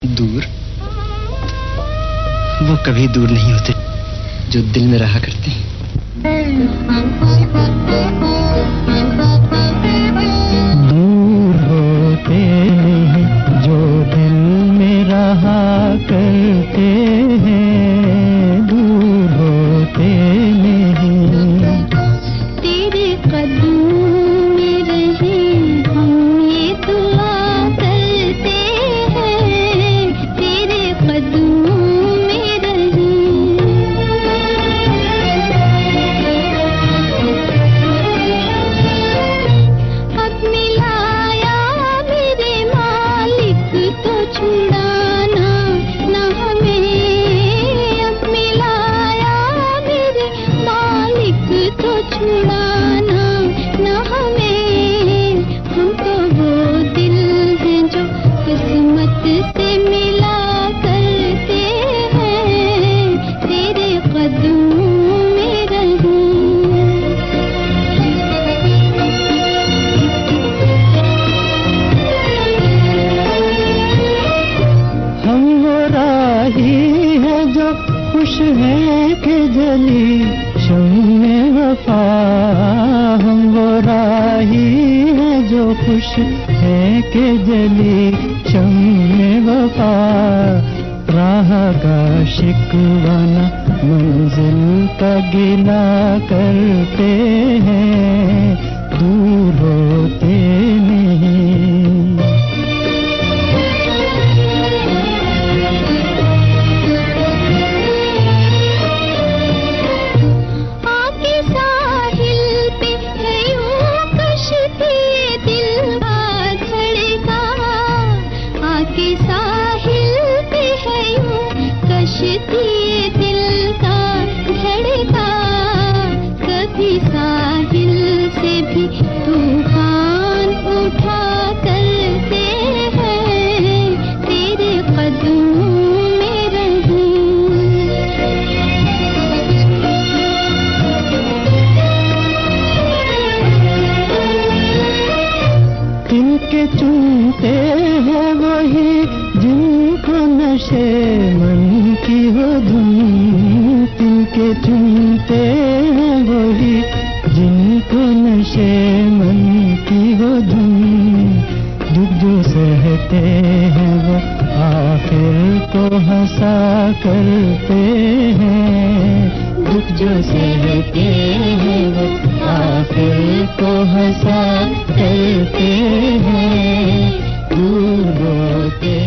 दूर वो कभी दूर नहीं होते जो दिल में रहा करते हैं। दूर होते नहीं जो दिल में रहा करते हैं, दूर होते नहीं। तेरे कदमों में रहे हम ये दुआ करते हैं, तेरे कदमों में रहे। अब मिलाया मेरे मालिक तो छुड़ाना न हमें, अब मिलाया मेरे मालिक तो छुड़ाना न हमें। हम तो वो दिल हैं जो किस्मत से मिला करते हैं, तेरे कदमों में रहे। हम वो राही है जो खुश है कि जली शम्मे वफा, हम वो राही है जो खुश है कि जली शम्मे वफा। राह का शिकवा न मंजिल का गिला करते हैं, दूर होते नहीं। आके साहिल पे है यूं कश्ती दिल का धड़का, आके साहिल पे है यूं कश्ती दिल का धड़का। कभी साहिल से भी तूफान उठा करते हैं, तेरे कदमों में रहे। जिनके चुनते हैं वही जिनको नशे मन की हो धुन, जिनके चुनते हैं वही जिनको नशे मन की हो धुन। दुख जो सहते हैं वो आखिर को हंसा करते हैं, दुख जो सहते हैं वो आखिर को हंसा करते हैं, दूर होते